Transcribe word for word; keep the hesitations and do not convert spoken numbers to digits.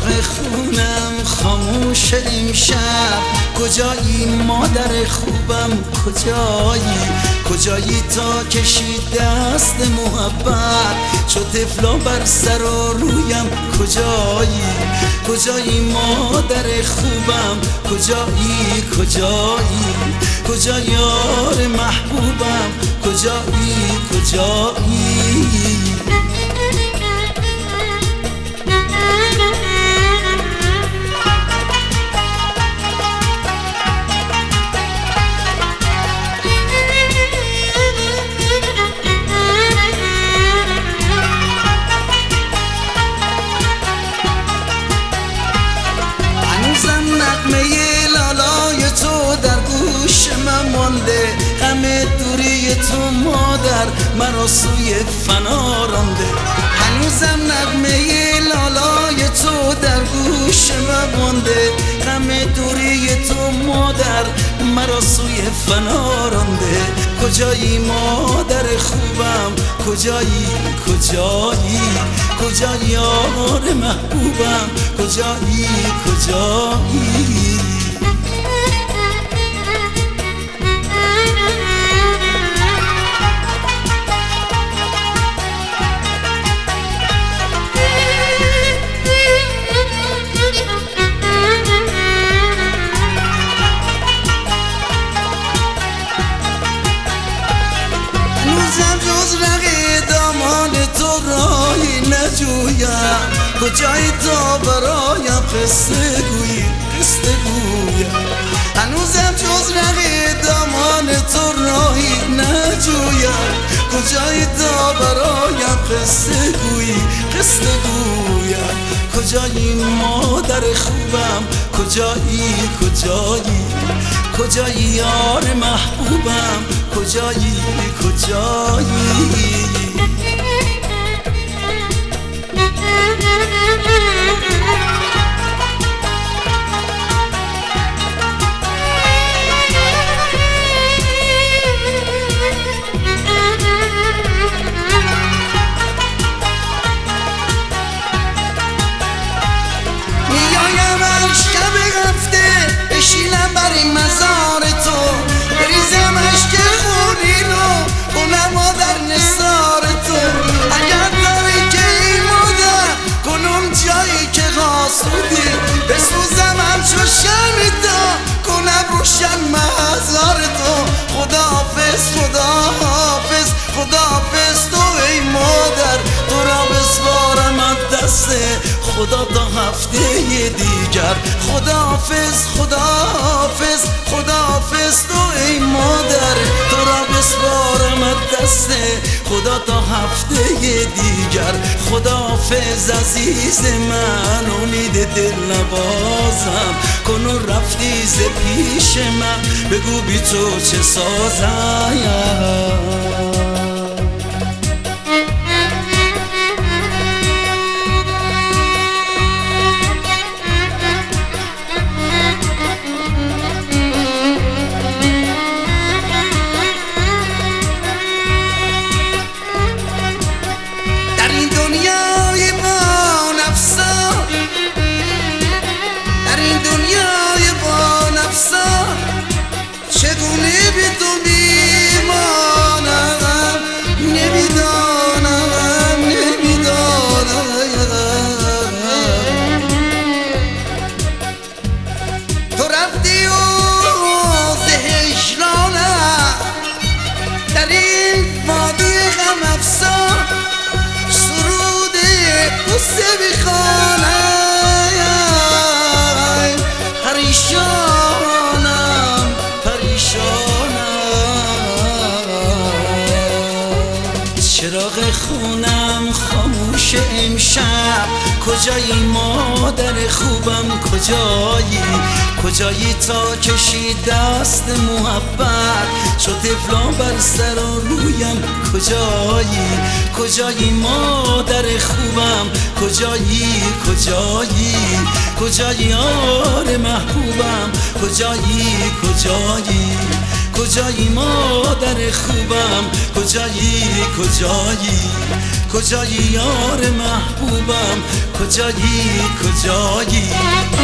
چراغ خونم خاموش امشب، کجایی مادر خوبم کجایی؟ کجایی تا کشید دست محبت شد طفلا بر سر و رویم کجایی؟ کجایی مادر خوبم کجایی؟ کجایی کجا یار محبوبم کجایی؟ کجایی همه دوری تو مادر مرا سوی فنا رانده. هنوزم نغمه لالای تو در گوش من مانده، همه دوری تو مادر مرا سوی فنا رانده. کجایی مادر خوبم کجایی؟ کجایی کجایی یار محبوبم کجایی؟ کجایی کجایی تا برایم قصه گویی قصه گویم؟ هنوزم جز رق دامان تو راهی نجویم. کجایی تا برایم قصه گویی قصه گویم؟ کجایی مادر خوبم کجایی؟ کجایی کجایی یار محبوبم کجایی؟ کجایی بشینم بر این مزار تو، بریزم عشق خونی رو کنم در نثار تو. اگر داری که ای مادر کنم جایی که قاصودی، بسوزم همچو شمیدا کنم روشن مزار تو. خدا حافظ خدا حافظ خدا حافظ تو ای مادر، تو را بسپارم از دست خدا تا هفته دیگر. خدا حافظ خدا حافظ خدا حافظ تو ای مادر، تو را بسپارم از دست خدا تا هفته دیگر. خدا حافظ عزیز من، امید دل نبازم کنون رفتی ز پیش من، بگو بی تو چه سازم. چگونه بی تو میمانم نمیدانم نمیدانم. تو رفتی و ز هجرانم در این وادی غم افسان، سرود قصه میخوانم. پریشانم چراغ خونم خاموش امشب، کجایی مادر خوبم کجایی؟ کجایی تا کشید دست محبت شد طفلان بر سر و رویم کجایی؟ کجایی مادر خوبم کجایی؟ کجایی کجایی یار محبوبم کجایی؟ کجایی کجایی مادر خوبم، کجایی کجایی کجایی یار محبوبم، کجایی کجایی